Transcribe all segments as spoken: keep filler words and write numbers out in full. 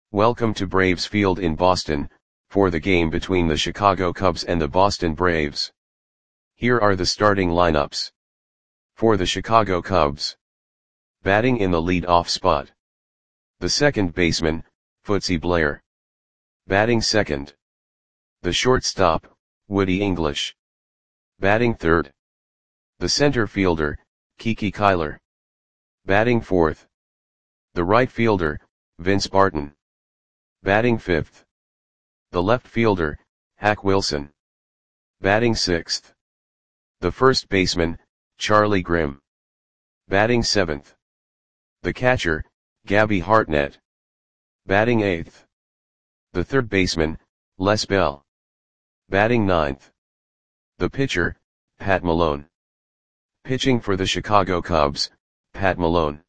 Welcome to Braves Field in Boston, for the game between the Chicago Cubs and the Boston Braves. Here are the starting lineups. For the Chicago Cubs. Batting in the lead-off spot. The second baseman, Footsy Blair. Batting second. The shortstop, Woody English. Batting third. The center fielder, Kiki Kyler. Batting fourth. The right fielder, Vince Barton. Batting fifth. The left fielder, Hack Wilson. Batting sixth. The first baseman, Charlie Grimm. Batting seventh. The catcher, Gabby Hartnett. Batting eighth. The third baseman, Les Bell. Batting ninth. The pitcher, Pat Malone. Pitching for the Chicago Cubs, Pat Malone.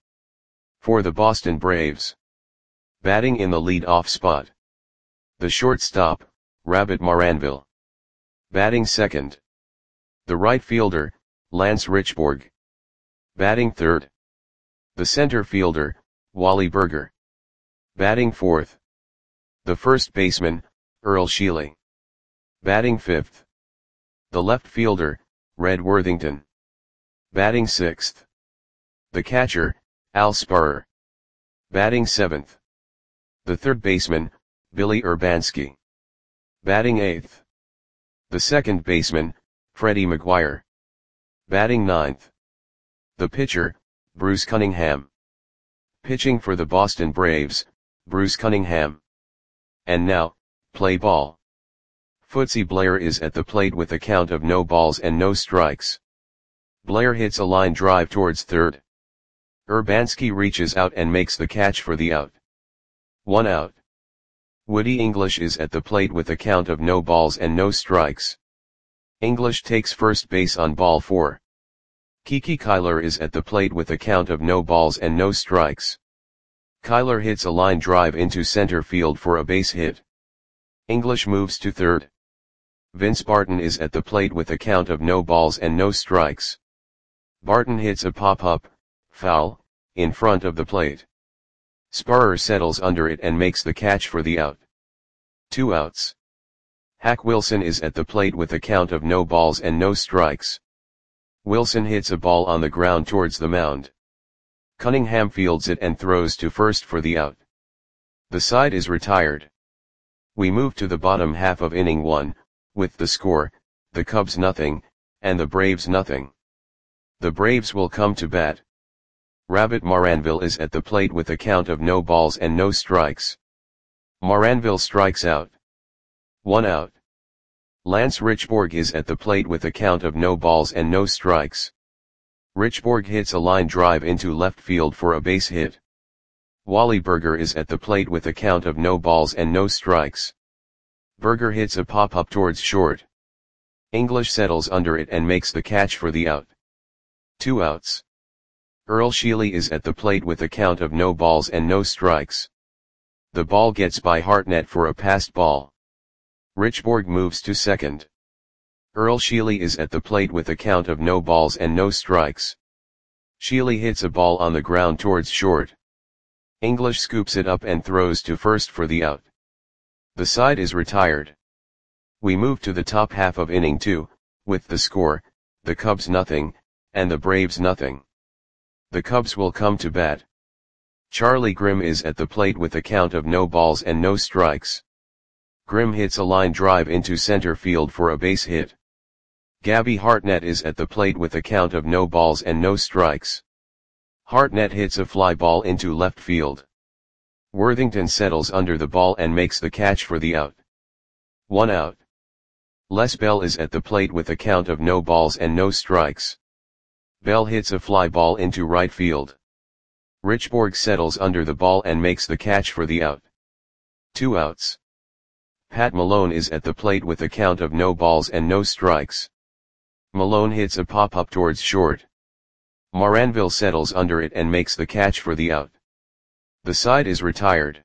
For the Boston Braves. Batting in the lead-off spot. The shortstop, Rabbit Maranville. Batting second. The right fielder, Lance Richborg. Batting third. The center fielder, Wally Berger. Batting fourth. The first baseman, Earl Sheely. Batting fifth. The left fielder, Red Worthington. Batting sixth. The catcher, Al Sparrer. Batting seventh. The third baseman, Billy Urbanski. Batting eighth. The second baseman, Freddie McGuire. Batting ninth. The pitcher, Bruce Cunningham. Pitching for the Boston Braves, Bruce Cunningham. And now, play ball. Footsy Blair is at the plate with a count of no balls and no strikes. Blair hits a line drive towards third. Urbanski reaches out and makes the catch for the out. One out. Woody English is at the plate with a count of no balls and no strikes. English takes first base on ball four. Kiki Kyler is at the plate with a count of no balls and no strikes. Kyler hits a line drive into center field for a base hit. English moves to third. Vince Barton is at the plate with a count of no balls and no strikes. Barton hits a pop-up, foul, in front of the plate. Sparrer settles under it and makes the catch for the out. Two outs. Hack Wilson is at the plate with a count of no balls and no strikes. Wilson hits a ball on the ground towards the mound. Cunningham fields it and throws to first for the out. The side is retired. We move to the bottom half of inning one, with the score, the Cubs nothing, and the Braves nothing. The Braves will come to bat. Rabbit Maranville is at the plate with a count of no balls and no strikes. Maranville strikes out. One out. Lance Richborg is at the plate with a count of no balls and no strikes. Richborg hits a line drive into left field for a base hit. Wally Berger is at the plate with a count of no balls and no strikes. Berger hits a pop-up towards short. English settles under it and makes the catch for the out. Two outs. Earl Sheely is at the plate with a count of no balls and no strikes. The ball gets by Hartnett for a passed ball. Richborg moves to second. Earl Sheely is at the plate with a count of no balls and no strikes. Sheely hits a ball on the ground towards short. English scoops it up and throws to first for the out. The side is retired. We move to the top half of inning two, with the score, the Cubs nothing, and the Braves nothing. The Cubs will come to bat. Charlie Grimm is at the plate with a count of no balls and no strikes. Grimm hits a line drive into center field for a base hit. Gabby Hartnett is at the plate with a count of no balls and no strikes. Hartnett hits a fly ball into left field. Worthington settles under the ball and makes the catch for the out. One out. Les Bell is at the plate with a count of no balls and no strikes. Bell hits a fly ball into right field. Richborg settles under the ball and makes the catch for the out. Two outs. Pat Malone is at the plate with a count of no balls and no strikes. Malone hits a pop-up towards short. Maranville settles under it and makes the catch for the out. The side is retired.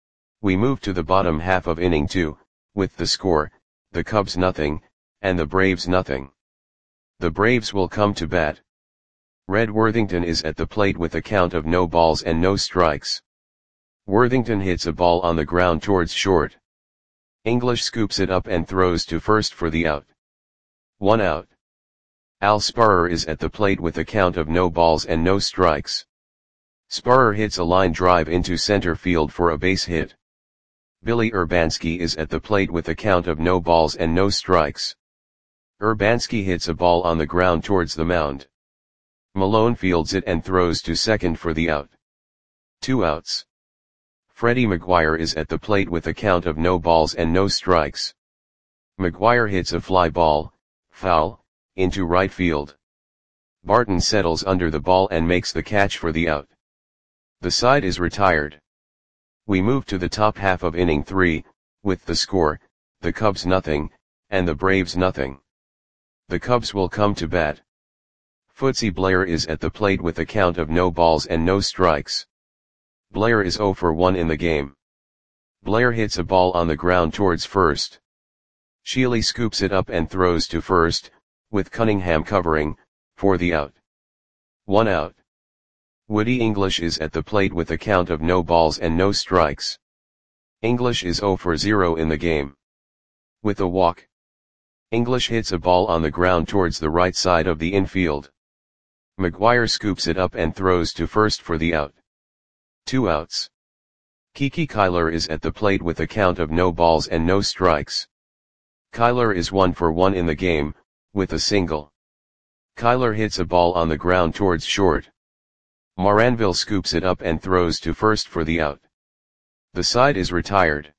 We move to the bottom half of inning two, with the score, the Cubs nothing, and the Braves nothing. The Braves will come to bat. Red Worthington is at the plate with a count of no balls and no strikes. Worthington hits a ball on the ground towards short. English scoops it up and throws to first for the out. One out. Al Sparrer is at the plate with a count of no balls and no strikes. Sparrer hits a line drive into center field for a base hit. Billy Urbanski is at the plate with a count of no balls and no strikes. Urbanski hits a ball on the ground towards the mound. Malone fields it and throws to second for the out. Two outs. Freddie McGuire is at the plate with a count of no balls and no strikes. McGuire hits a fly ball, foul, into right field. Barton settles under the ball and makes the catch for the out. The side is retired. We move to the top half of inning three, with the score, the Cubs nothing, and the Braves nothing. The Cubs will come to bat. Footsy Blair is at the plate with a count of no balls and no strikes. Blair is oh for one in the game. Blair hits a ball on the ground towards first. Sheely scoops it up and throws to first, with Cunningham covering, for the out. One out. Woody English is at the plate with a count of no balls and no strikes. English is oh for zero in the game. With a walk. English hits a ball on the ground towards the right side of the infield. McGuire scoops it up and throws to first for the out. Two outs. Kiki Kyler is at the plate with a count of no balls and no strikes. Kyler is one for one in the game, with a single. Kyler hits a ball on the ground towards short. Moranville scoops it up and throws to first for the out. The side is retired.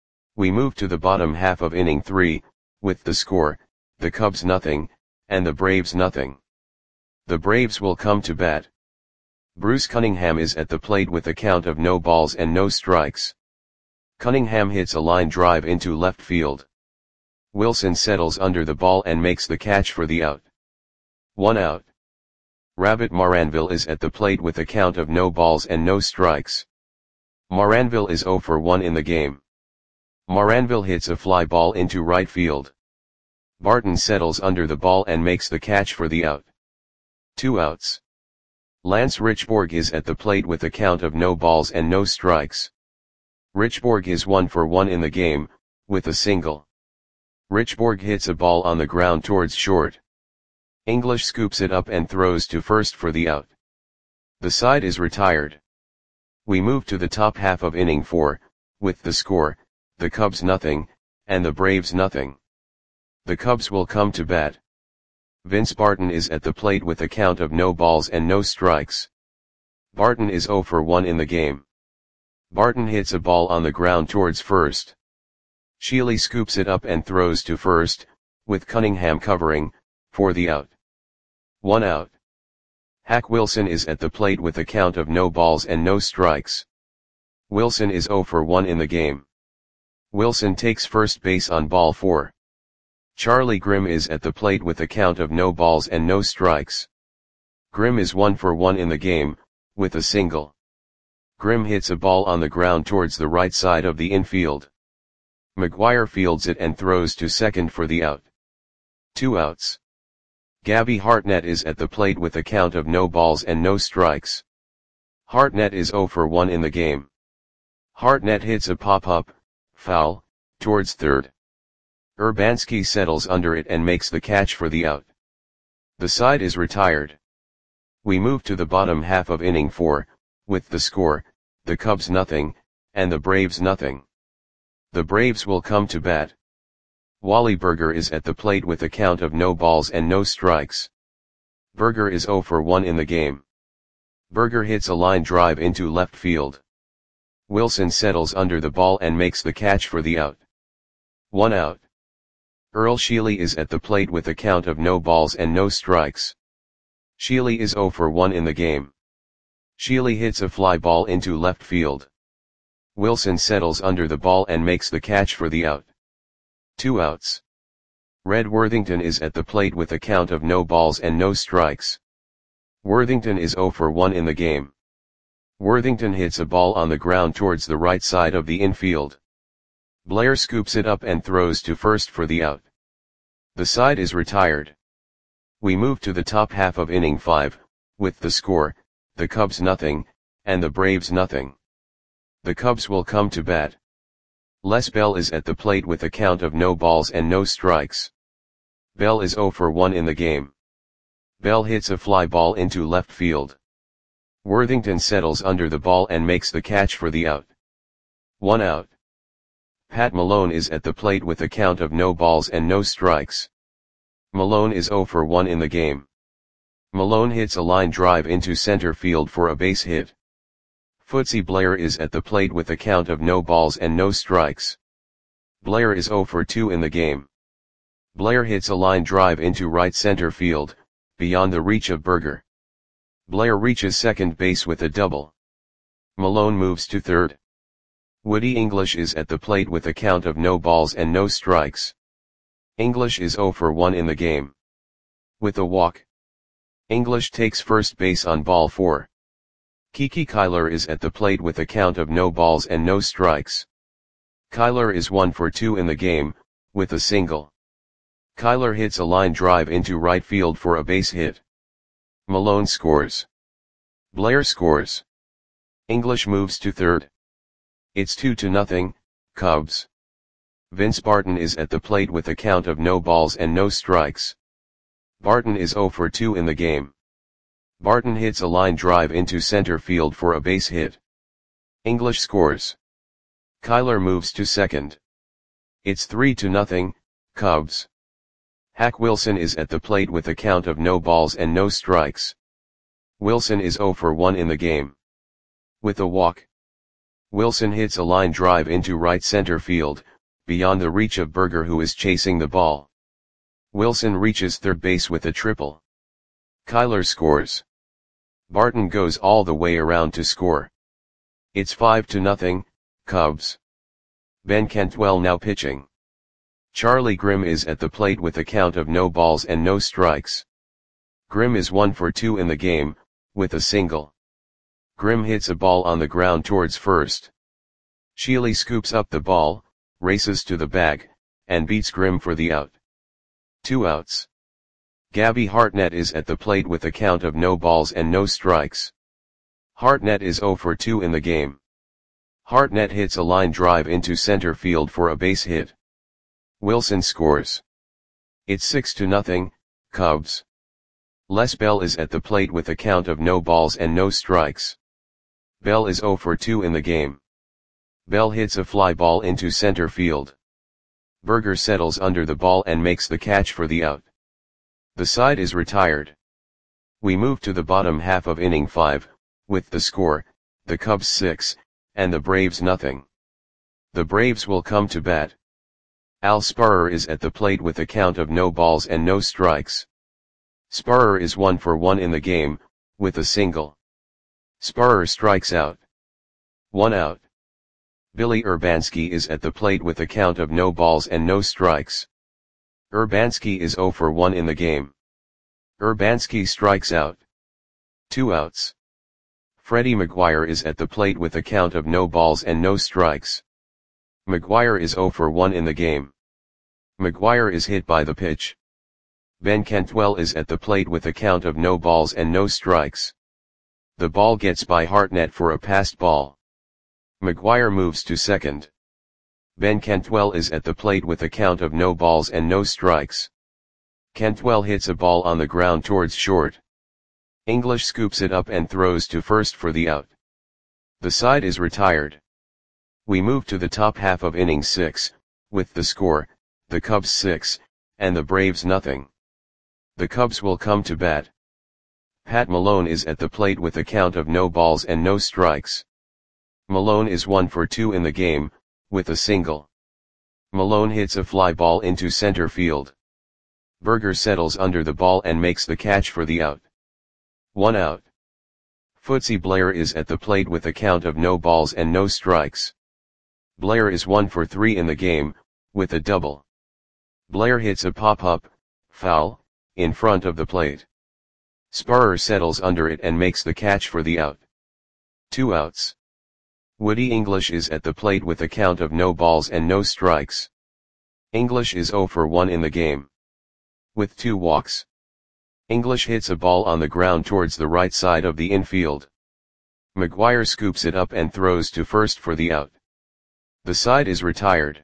We move to the bottom half of inning three, with the score, the Cubs nothing, and the Braves nothing. The Braves will come to bat. Bruce Cunningham is at the plate with a count of no balls and no strikes. Cunningham hits a line drive into left field. Wilson settles under the ball and makes the catch for the out. One out. Rabbit Moranville is at the plate with a count of no balls and no strikes. Moranville is oh for one in the game. Moranville hits a fly ball into right field. Barton settles under the ball and makes the catch for the out. Two outs. Lance Richborg is at the plate with a count of no balls and no strikes. Richborg is one for one in the game, with a single. Richborg hits a ball on the ground towards short. English scoops it up and throws to first for the out. The side is retired. We move to the top half of inning four, with the score, the Cubs nothing, and the Braves nothing. The Cubs will come to bat. Vince Barton is at the plate with a count of no balls and no strikes. Barton is oh for one in the game. Barton hits a ball on the ground towards first. Sheely scoops it up and throws to first, with Cunningham covering, for the out. One out. Hack Wilson is at the plate with a count of no balls and no strikes. Wilson is oh for one in the game. Wilson takes first base on ball four. Charlie Grimm is at the plate with a count of no balls and no strikes. Grimm is one for one in the game, with a single. Grimm hits a ball on the ground towards the right side of the infield. McGuire fields it and throws to second for the out. Two outs. Gabby Hartnett is at the plate with a count of no balls and no strikes. Hartnett is oh for one in the game. Hartnett hits a pop-up, foul, towards third. Urbanski settles under it and makes the catch for the out. The side is retired. We move to the bottom half of inning four, with the score, the Cubs nothing, and the Braves nothing. The Braves will come to bat. Wally Berger is at the plate with a count of no balls and no strikes. Berger is oh for one in the game. Berger hits a line drive into left field. Wilson settles under the ball and makes the catch for the out. One out. Earl Sheely is at the plate with a count of no balls and no strikes. Sheely is oh for one in the game. Sheely hits a fly ball into left field. Wilson settles under the ball and makes the catch for the out. Two outs. Red Worthington is at the plate with a count of no balls and no strikes. Worthington is oh for one in the game. Worthington hits a ball on the ground towards the right side of the infield. Blair scoops it up and throws to first for the out. The side is retired. We move to the top half of inning five, with the score, the Cubs nothing, and the Braves nothing. The Cubs will come to bat. Les Bell is at the plate with a count of no balls and no strikes. Bell is zero for one in the game. Bell hits a fly ball into left field. Worthington settles under the ball and makes the catch for the out. One out. Pat Malone is at the plate with a count of no balls and no strikes. Malone is zero for one in the game. Malone hits a line drive into center field for a base hit. Footsy Blair is at the plate with a count of no balls and no strikes. Blair is zero for two in the game. Blair hits a line drive into right center field, beyond the reach of Berger. Blair reaches second base with a double. Malone moves to third. Woody English is at the plate with a count of no balls and no strikes. English is zero for one in the game. With a walk, English takes first base on ball four. Kiki Kyler is at the plate with a count of no balls and no strikes. Kyler is one for two in the game, with a single. Kyler hits a line drive into right field for a base hit. Malone scores. Blair scores. English moves to third. It's two to nothing, Cubs. Vince Barton is at the plate with a count of no balls and no strikes. Barton is zero for two in the game. Barton hits a line drive into center field for a base hit. English scores. Kyler moves to second. It's three to nothing, Cubs. Hack Wilson is at the plate with a count of no balls and no strikes. Wilson is zero for one in the game. With a walk, Wilson hits a line drive into right center field, beyond the reach of Berger who is chasing the ball. Wilson reaches third base with a triple. Kyler scores. Barton goes all the way around to score. It's five to nothing, Cubs. Ben Cantwell now pitching. Charlie Grimm is at the plate with a count of no balls and no strikes. Grimm is one for two in the game, with a single. Grimm hits a ball on the ground towards first. Sheely scoops up the ball, races to the bag, and beats Grimm for the out. Two outs. Gabby Hartnett is at the plate with a count of no balls and no strikes. Hartnett is zero for two in the game. Hartnett hits a line drive into center field for a base hit. Wilson scores. It's six to nothing, Cubs. Les Bell is at the plate with a count of no balls and no strikes. Bell is zero for two in the game. Bell hits a fly ball into center field. Berger settles under the ball and makes the catch for the out. The side is retired. We move to the bottom half of inning five, with the score, the Cubs six, and the Braves nothing. The Braves will come to bat. Al Sparrer is at the plate with a count of no balls and no strikes. Sparrer is one for one in the game, with a single. Sparrer strikes out. One out. Billy Urbanski is at the plate with a count of no balls and no strikes. Urbanski is zero for one in the game. Urbanski strikes out. Two outs. Freddie McGuire is at the plate with a count of no balls and no strikes. McGuire is zero for one in the game. McGuire is hit by the pitch. Ben Cantwell is at the plate with a count of no balls and no strikes. The ball gets by Hartnett for a passed ball. McGuire moves to second. Ben Cantwell is at the plate with a count of no balls and no strikes. Cantwell hits a ball on the ground towards short. English scoops it up and throws to first for the out. The side is retired. We move to the top half of inning six, with the score, the Cubs six, and the Braves nothing. The Cubs will come to bat. Pat Malone is at the plate with a count of no balls and no strikes. Malone is one for two in the game, with a single. Malone hits a fly ball into center field. Berger settles under the ball and makes the catch for the out. One out. Footsy Blair is at the plate with a count of no balls and no strikes. Blair is one for three in the game, with a double. Blair hits a pop-up, foul, in front of the plate. Sparrer settles under it and makes the catch for the out. Two outs. Woody English is at the plate with a count of no balls and no strikes. English is zero for one in the game. With two walks. English hits a ball on the ground towards the right side of the infield. McGuire scoops it up and throws to first for the out. The side is retired.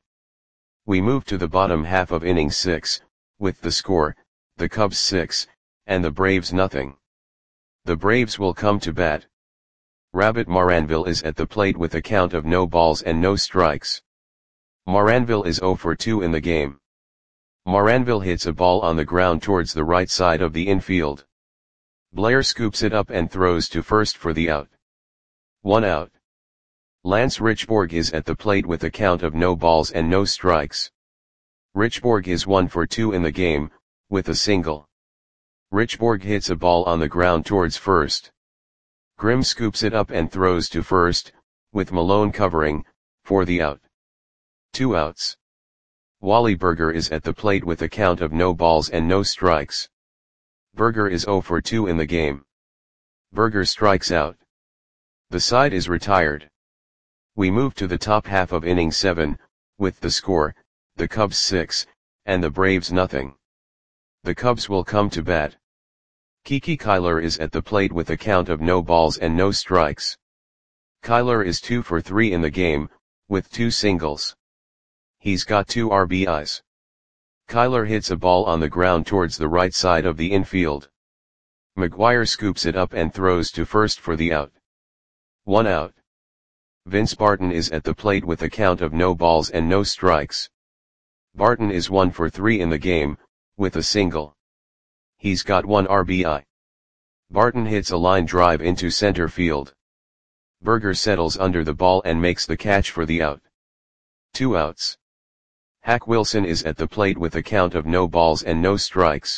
We move to the bottom half of inning six, with the score, the Cubs six, and the Braves nothing. The Braves will come to bat. Rabbit Maranville is at the plate with a count of no balls and no strikes. Maranville is oh for two in the game. Maranville hits a ball on the ground towards the right side of the infield. Blair scoops it up and throws to first for the out. One out. Lance Richborg is at the plate with a count of no balls and no strikes. Richborg is one for two in the game, with a single. Richborg hits a ball on the ground towards first. Grimm scoops it up and throws to first, with Malone covering, for the out. Two outs. Wally Berger is at the plate with a count of no balls and no strikes. Berger is oh for two in the game. Berger strikes out. The side is retired. We move to the top half of inning seven, with the score, the Cubs six, and the Braves nothing. The Cubs will come to bat. Kiki Kyler is at the plate with a count of no balls and no strikes. Kyler is two for three in the game, with two singles. He's got two R B Is. Kyler hits a ball on the ground towards the right side of the infield. McGuire scoops it up and throws to first for the out. One out. Vince Barton is at the plate with a count of no balls and no strikes. Barton is one for three in the game, with a single. He's got one R B I. Barton hits a line drive into center field. Berger settles under the ball and makes the catch for the out. Two outs. Hack Wilson is at the plate with a count of no balls and no strikes.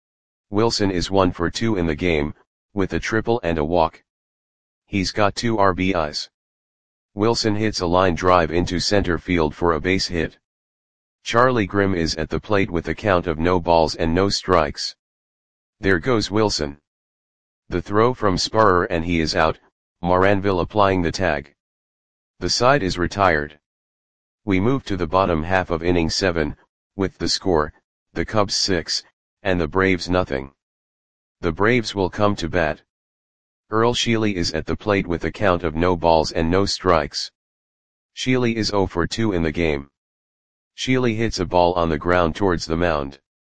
Wilson is one for two in the game, with a triple and a walk. He's got two R B Is. Wilson hits a line drive into center field for a base hit. Charlie Grimm is at the plate with a count of no balls and no strikes. There goes Wilson. The throw from Sparrer and he is out, Maranville applying the tag. The side is retired. We move to the bottom half of inning seven, with the score, the Cubs six, and the Braves nothing. The Braves will come to bat. Earl Sheely is at the plate with a count of no balls and no strikes. Sheely is oh for two in the game. Sheely hits a ball on the ground towards the mound.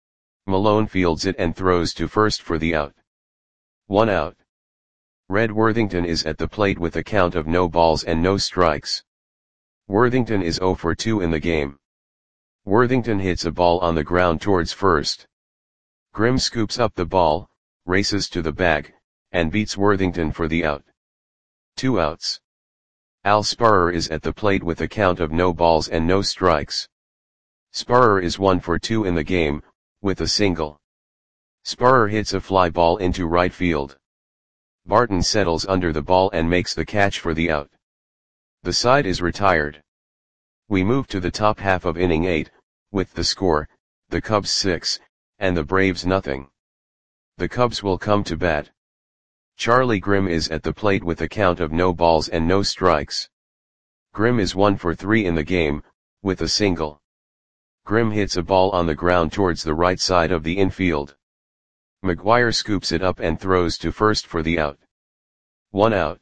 Malone fields it and throws to first for the out. One out. Red Worthington is at the plate with a count of no balls and no strikes. Worthington is oh for two in the game. Worthington hits a ball on the ground towards first. Grimm scoops up the ball, races to the bag, and beats Worthington for the out. Two outs. Al Sparrer is at the plate with a count of no balls and no strikes. Sparrer is one for two in the game, with a single. Sparrer hits a fly ball into right field. Barton settles under the ball and makes the catch for the out. The side is retired. We move to the top half of inning eight, with the score, the Cubs six, and the Braves nothing. The Cubs will come to bat. Charlie Grimm is at the plate with a count of no balls and no strikes. Grimm is one for three in the game, with a single. Grimm hits a ball on the ground towards the right side of the infield. McGuire scoops it up and throws to first for the out. One out.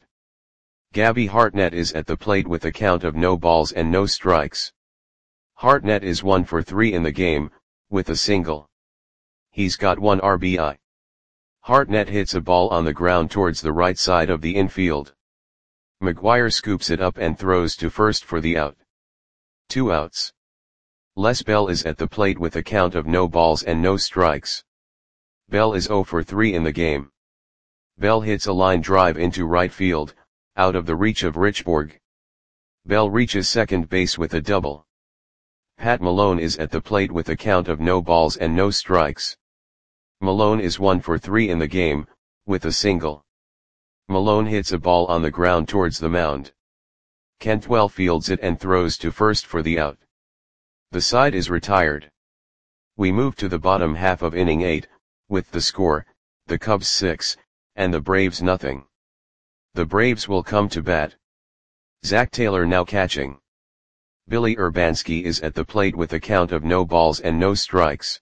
Gabby Hartnett is at the plate with a count of no balls and no strikes. Hartnett is one for three in the game, with a single. He's got one R B I. Hartnett hits a ball on the ground towards the right side of the infield. McGuire scoops it up and throws to first for the out. Two outs. Les Bell is at the plate with a count of no balls and no strikes. Bell is oh for three in the game. Bell hits a line drive into right field, out of the reach of Richborg. Bell reaches second base with a double. Pat Malone is at the plate with a count of no balls and no strikes. Malone is one for three in the game, with a single. Malone hits a ball on the ground towards the mound. Cantwell fields it and throws to first for the out. The side is retired. We move to the bottom half of inning eight, with the score, the Cubs six, and the Braves nothing. The Braves will come to bat. Zach Taylor now catching. Billy Urbanski is at the plate with a count of no balls and no strikes.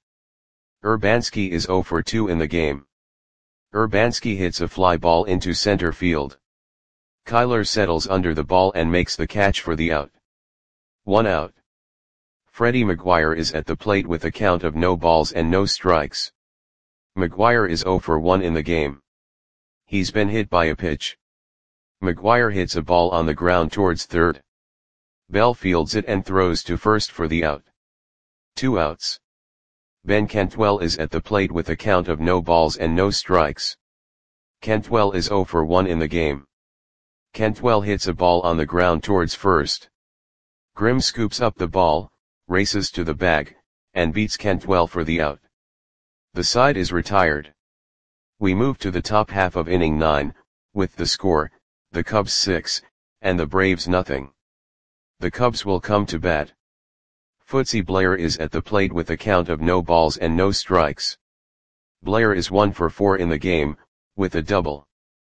Urbanski is oh for two in the game. Urbanski hits a fly ball into center field. Kyler settles under the ball and makes the catch for the out. One out. Freddie Maguire is at the plate with a count of no balls and no strikes. Maguire is zero for one in the game. He's been hit by a pitch. Maguire hits a ball on the ground towards third. Bell fields it and throws to first for the out. Two outs. Ben Cantwell is at the plate with a count of no balls and no strikes. Cantwell is zero for one in the game. Cantwell hits a ball on the ground towards first. Grimm scoops up the ball, races to the bag, and beats Cantwell for the out. The side is retired. We move to the top half of inning nine, with the score, the Cubs six, and the Braves nothing. The Cubs will come to bat. Footsy Blair is at the plate with a count of no balls and no strikes. Blair is one for four in the game, with a double.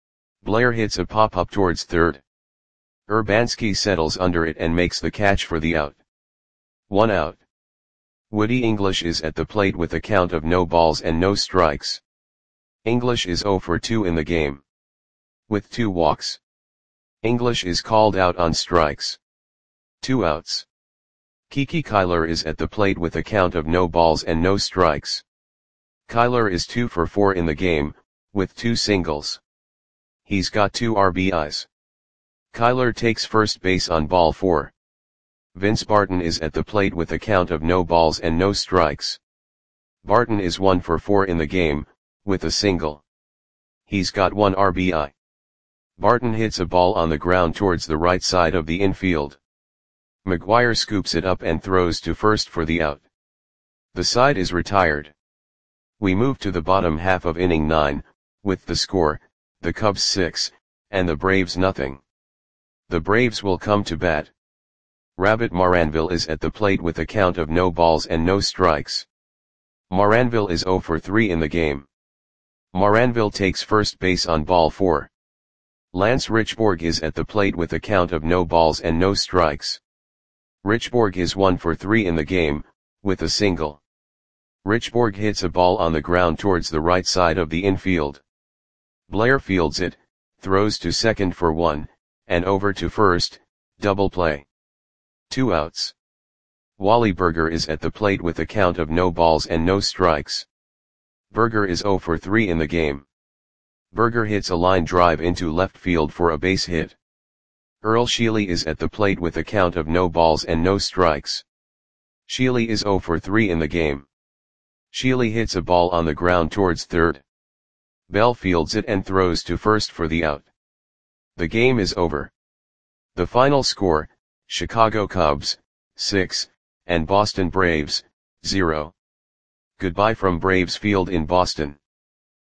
Blair hits a pop-up towards third. Urbanski settles under it and makes the catch for the out. One out. Woody English is at the plate with a count of no balls and no strikes. English is zero for two in the game. With two walks. English is called out on strikes. Two outs. Kiki Kyler is at the plate with a count of no balls and no strikes. Kyler is two for four in the game, with two singles. He's got two R B Is. Kyler takes first base on ball four. Vince Barton is at the plate with a count of no balls and no strikes. Barton is one for four in the game, with a single. He's got one R B I. Barton hits a ball on the ground towards the right side of the infield. Maguire scoops it up and throws to first for the out. The side is retired. We move to the bottom half of inning nine, with the score, the Cubs six, and the Braves nothing. The Braves will come to bat. Rabbit Maranville is at the plate with a count of no balls and no strikes. Maranville is zero for three in the game. Maranville takes first base on ball four. Lance Richborg is at the plate with a count of no balls and no strikes. Richborg is one for three in the game, with a single. Richborg hits a ball on the ground towards the right side of the infield. Blair fields it, throws to second for one, and over to first, double play. Two outs. Wally Berger is at the plate with a count of no balls and no strikes. Berger is zero for three in the game. Berger hits a line drive into left field for a base hit. Earl Sheely is at the plate with a count of no balls and no strikes. Sheely is zero for three in the game. Sheely hits a ball on the ground towards third. Bell fields it and throws to first for the out. The game is over. The final score, Chicago Cubs, six, and Boston Braves, zero. Goodbye from Braves Field in Boston.